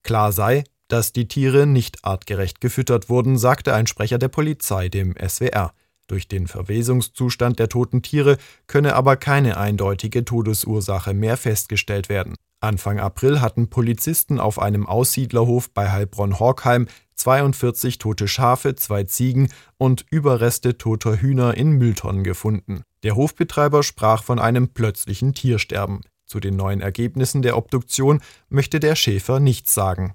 Klar sei, dass die Tiere nicht artgerecht gefüttert wurden, sagte ein Sprecher der Polizei dem SWR. Durch den Verwesungszustand der toten Tiere könne aber keine eindeutige Todesursache mehr festgestellt werden. Anfang April hatten Polizisten auf einem Aussiedlerhof bei Heilbronn-Horkheim 42 tote Schafe, 2 Ziegen und Überreste toter Hühner in Mülltonnen gefunden. Der Hofbetreiber sprach von einem plötzlichen Tiersterben. Zu den neuen Ergebnissen der Obduktion möchte der Schäfer nichts sagen.